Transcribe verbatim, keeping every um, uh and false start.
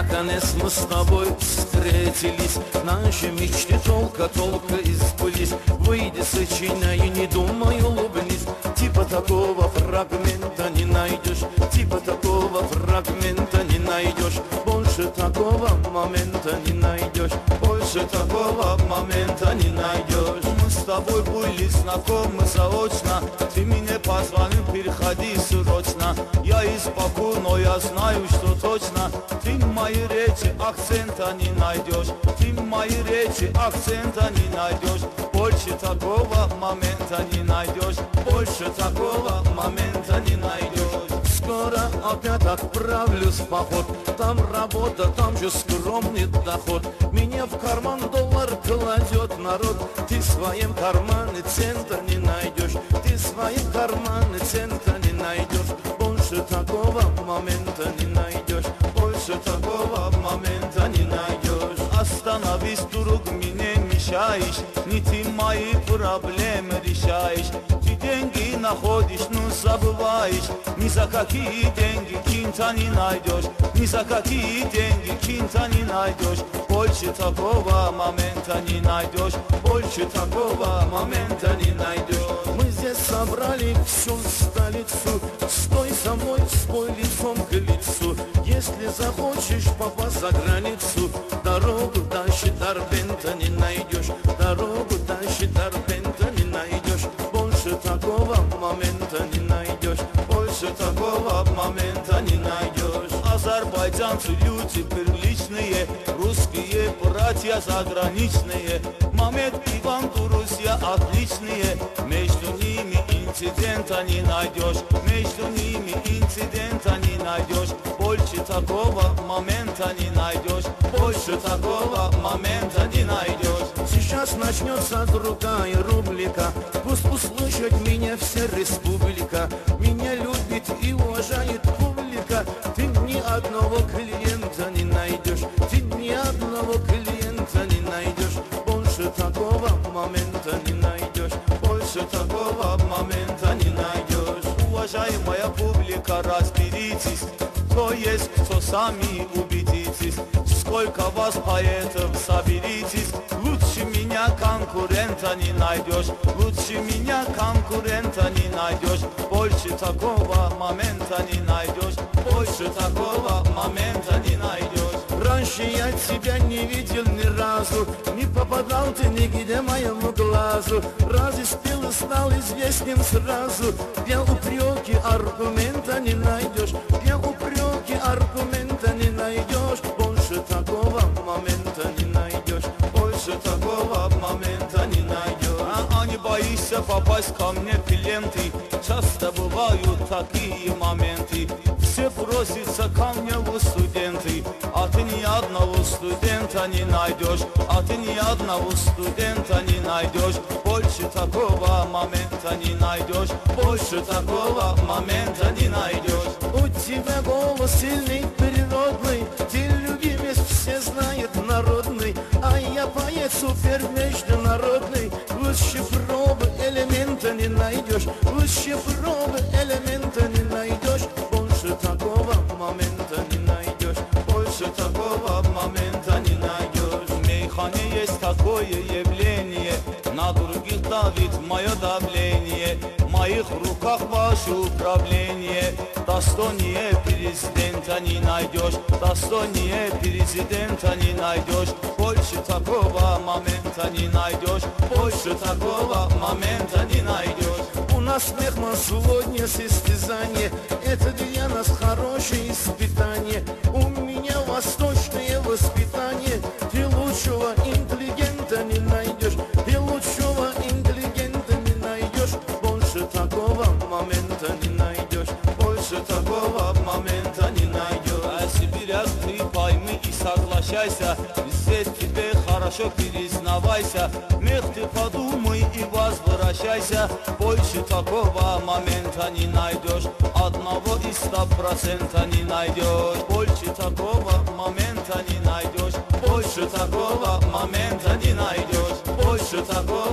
Наконец мы с тобой встретились, наши мечты только-только избылись. Выйди, сочиняй, не думай, улыбнись. Типа такого фрагмента не найдешь, типа такого фрагмента не найдешь. Больше такого момента не найдешь, больше такого момента не найдешь. Мы с тобой были знакомы заочно, ты меня позвонил, переходи срочно. Я из Баку, но я знаю, что точно ты в моей речи акцента не найдешь, ты в моей речи акцента не найдешь. Больше такого момента не найдешь, больше такого момента не найдешь. Скоро опять отправлюсь в поход, там работа, там же скромный доход. Меня в карман доллар кладет народ, ты в своем кармане цента не найдешь, ты в своем кармане цента не найдешь. Больше такого момента не найдешь, больше такого момента не найдешь. Остановись, друг, мне мешаешь, не ты мои проблемы решаешь. Ты деньги находишь, но забываешь, ни за какие деньги кинта не найдешь, ни за какие деньги кинта не найдешь. Больше такого момента не найдешь, больше такого момента не найдешь. Мы здесь собрали всю столицу, стой со мной, спой лицом к лицу. Если захочешь попасть за границу, дорогу дальше Дербента не найдешь, дорогу дальше Дербента не найдешь. Больше такого момента не найдешь, больше такого момента не найдешь. Азербайджанцы люди приличные, русские братья заграничные. Мамед, Иван, друзья отличные, между ними инцидента не найдешь, между ними инцидента не найдешь. Больше такого момента не найдешь, больше такого момента не найдешь. Сейчас начнется другая рубрика, пусть услышит меня вся республика. Меня любит и уважает публика, ты ни одного клиента не найдешь, ты ни одного клиента не найдешь. Больше такого момента не найдешь, больше такого момента не найдешь. Уважаемая публика, разберитесь, кто есть, кто сами убедитесь. Сколько вас поэтов, соберитесь. Лучше меня конкурента не найдешь, лучше меня конкурента не найдешь. Больше такого момента не найдешь, больше такого момента не найдешь. Раньше я тебя не видел ни разу, не попадал ты нигде моему глазу. Разве спел и стал известным сразу? Для упреки аргумента не найдешь, для упреки аргумента не найдешь. Больше такого момента не найдешь, больше такого момента не найдешь. А, а не боишься попасть ко мне в клиенты? Часто бывают такие моменты, все просятся ко мне в студенты, а ты ни одного студента не найдешь, а ты ни одного студента не найдешь. Больше такого момента не найдешь, больше такого момента не найдешь. У тебя голос сильный, природный, ты любимец, все знают, народный, а я поэт супер международный. Лучше пробы элемента не найдешь, лучше пробы элемента не найдешь. Больше такого момента не найдешь, больше такого момента не найдешь. В мейхане есть такое явление, на других давит мое давление. В моих руках ваше управление, достойнее президента не найдешь, достойнее президента не найдешь. Больше такого момента не найдешь, больше такого момента не найдешь. У нас смех, сегодня состязание, это для нас хорошее испытание. У меня восточное воспитание, ты лучшего интеллигента не найдешь, ты лучшего интеллигента не найдешь. Больше такого момента не найдешь, больше такого момента не найдешь. А сибиряк, ты пойми и соглашайся, здесь тебе хорошо признавайся. Мех, ты подумай и возвращайся. Больше такого момента не найдешь, одного и ста процента не найдешь. Больше такого момента не найдешь, больше такого момента не найдешь, больше такого